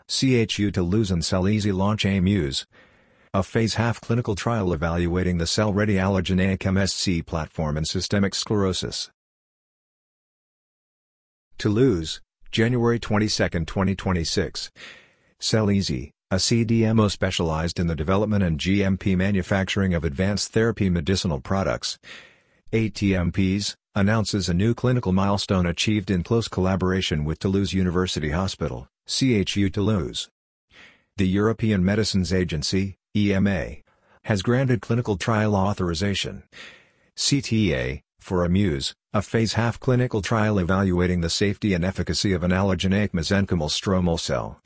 CHU Toulouse and CellEasy launch AMUSE, a phase half clinical trial evaluating the cell-ready allogeneic MSC platform in systemic sclerosis. Toulouse, January 22, 2026. CellEasy, a CDMO specialized in the development and GMP manufacturing of advanced therapy medicinal products, ATMPs, announces a new clinical milestone achieved in close collaboration with Toulouse University Hospital, CHU Toulouse. The European Medicines Agency, EMA, has granted clinical trial authorization, CTA, for AMUSE, a phase half clinical trial evaluating the safety and efficacy of an allogeneic mesenchymal stromal cell,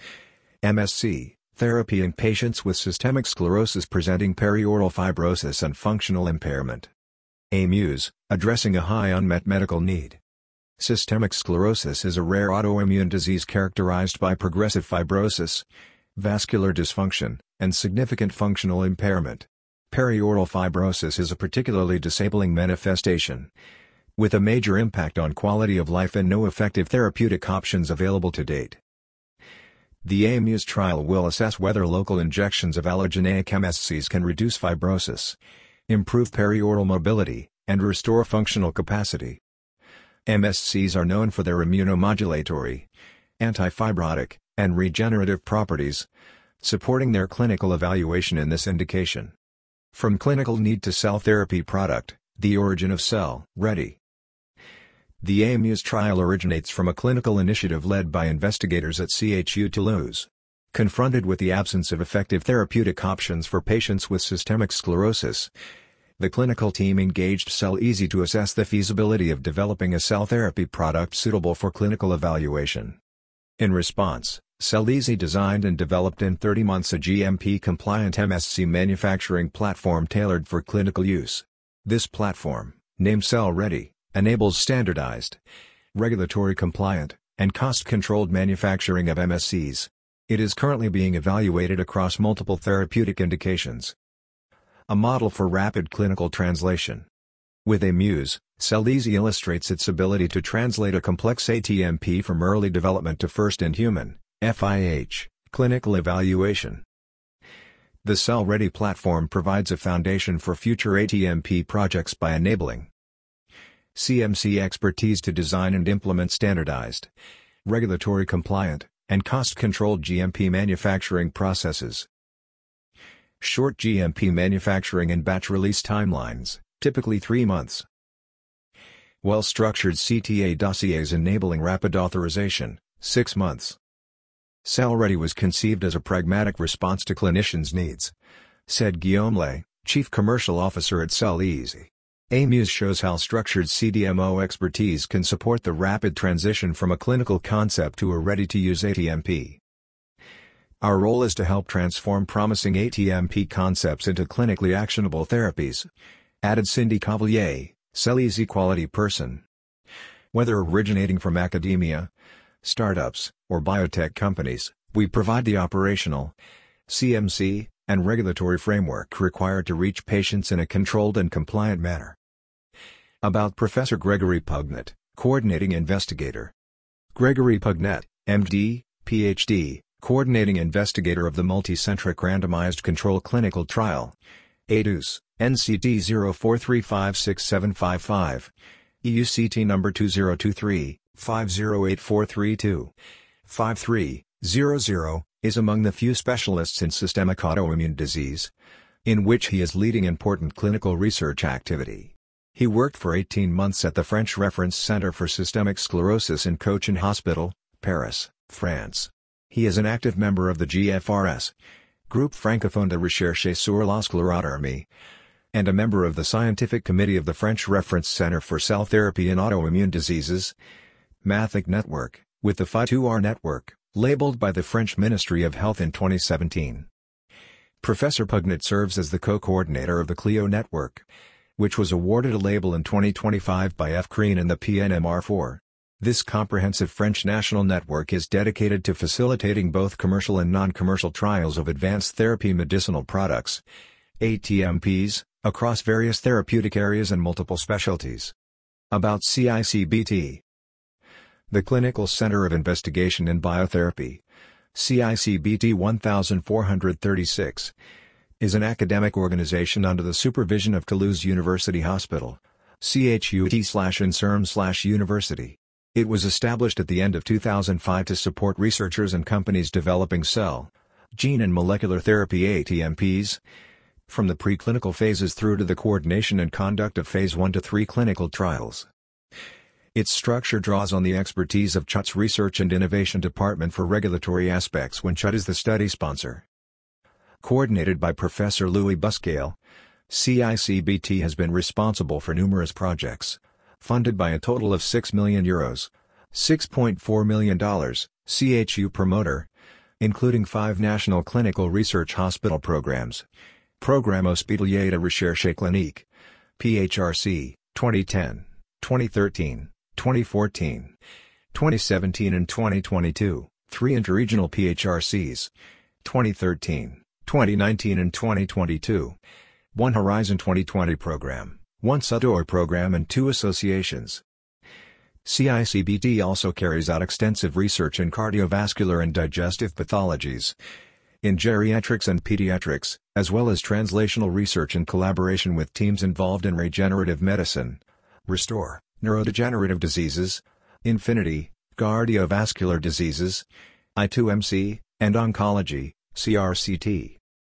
MSC, therapy in patients with systemic sclerosis presenting perioral fibrosis and functional impairment. AMUSE, addressing a high unmet medical need. Systemic sclerosis is a rare autoimmune disease characterized by progressive fibrosis, vascular dysfunction, and significant functional impairment. Perioral fibrosis is a particularly disabling manifestation, with a major impact on quality of life and no effective therapeutic options available to date. The AMUSE trial will assess whether local injections of allogeneic MSCs can reduce fibrosis, improve perioral mobility, and restore functional capacity. MSCs are known for their immunomodulatory, antifibrotic, and regenerative properties, supporting their clinical evaluation in this indication. From clinical need to cell therapy product, the origin of cell-ready. The AMUSE trial originates from a clinical initiative led by investigators at CHU Toulouse. Confronted with the absence of effective therapeutic options for patients with systemic sclerosis, the clinical team engaged CellEasy to assess the feasibility of developing a cell therapy product suitable for clinical evaluation. In response, CellEasy designed and developed in 30 months a GMP-compliant MSC manufacturing platform tailored for clinical use. This platform, named cell-ready, enables standardized, regulatory-compliant, and cost-controlled manufacturing of MSCs. It is currently being evaluated across multiple therapeutic indications. A model for rapid clinical translation. With AMUSE, CellEasy illustrates its ability to translate a complex ATMP from early development to first-in-human, FIH, clinical evaluation. The cell-ready platform provides a foundation for future ATMP projects by enabling CMC expertise to design and implement standardized, regulatory-compliant, and cost-controlled GMP manufacturing processes. Short GMP manufacturing and batch release timelines, typically 3 months. Well-structured CTA dossiers enabling rapid authorization, 6 months. Cell-ready was conceived as a pragmatic response to clinicians' needs, said Guillaume Lay, Chief Commercial Officer at CellEasy. AMUSE shows how structured CDMO expertise can support the rapid transition from a clinical concept to a ready-to-use ATMP. Our role is to help transform promising ATMP concepts into clinically actionable therapies, added Cindy Cavalier, CellEasy quality person. Whether originating from academia, startups, or biotech companies, we provide the operational, CMC, and regulatory framework required to reach patients in a controlled and compliant manner. About Professor Gregory Pugnett, Coordinating Investigator. Gregory Pugnett, MD, PhD, Coordinating Investigator of the Multicentric Randomized Control Clinical Trial, ADUS, NCT 04356755, EUCT number 2023-508432, 5300, is among the few specialists in systemic autoimmune disease, in which he is leading important clinical research activity. He worked for 18 months at the French Reference Center for Systemic Sclerosis in Cochin Hospital, Paris, France. He is an active member of the GFRS, Groupe Francophone de Recherche sur la Sclérodermie, and a member of the Scientific Committee of the French Reference Center for Cell Therapy in Autoimmune Diseases, MATHIC Network, with the FI2R network, labeled by the French Ministry of Health in 2017. Professor Pugnett serves as the co-coordinator of the CLIO network, which was awarded a label in 2025 by FCREAN and the PNMR4. This comprehensive French national network is dedicated to facilitating both commercial and non-commercial trials of advanced therapy medicinal products, ATMPs, across various therapeutic areas and multiple specialties. About CICBT. The Clinical Center of Investigation in Biotherapy, CICBT 1436 is an academic organization under the supervision of Toulouse University Hospital, CHUT/INSERM/University. It was established at the end of 2005 to support researchers and companies developing cell, gene and molecular therapy ATMPs, from the preclinical phases through to the coordination and conduct of phase 1 to 3 clinical trials. Its structure draws on the expertise of CHUT's Research and Innovation Department for regulatory aspects when CHUT is the study sponsor. Coordinated by Professor Louis Buscale, CICBT has been responsible for numerous projects, funded by a total of €6 million, $6.4 million, CHU promoter, including 5 national clinical research hospital programs, Programme Hospitalier de Recherche Clinique, PHRC, 2010, 2013, 2014, 2017 and 2022, 3 interregional PHRCs, 2013, 2019 and 2022, 1 Horizon 2020 program, 1 SUDOI program and 2 associations. CICBT also carries out extensive research in cardiovascular and digestive pathologies, in geriatrics and pediatrics, as well as translational research in collaboration with teams involved in regenerative medicine, Restore, neurodegenerative diseases, Infinity, cardiovascular diseases, I2MC, and oncology, CRCT.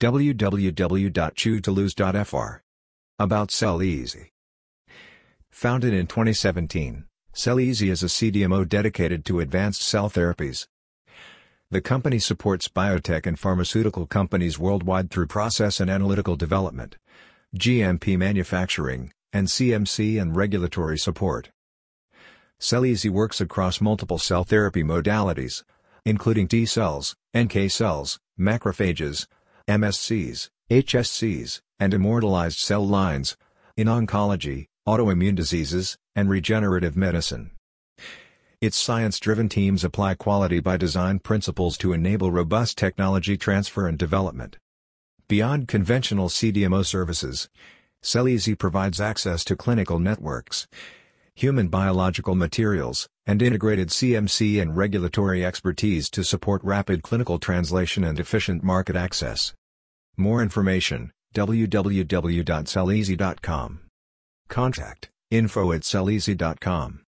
www.chutoulouse.fr. About CellEasy. Founded in 2017, CellEasy is a CDMO dedicated to advanced cell therapies. The company supports biotech and pharmaceutical companies worldwide through process and analytical development, GMP manufacturing, and CMC and regulatory support. CellEasy works across multiple cell therapy modalities, including T cells, NK cells, macrophages, MSCs, HSCs, and immortalized cell lines, in oncology, autoimmune diseases, and regenerative medicine. Its science-driven teams apply quality-by-design principles to enable robust technology transfer and development. Beyond conventional CDMO services, CellEasy provides access to clinical networks, human biological materials, and integrated CMC and regulatory expertise to support rapid clinical translation and efficient market access. More information, www.celleasy.com. Contact, info@celleasy.com.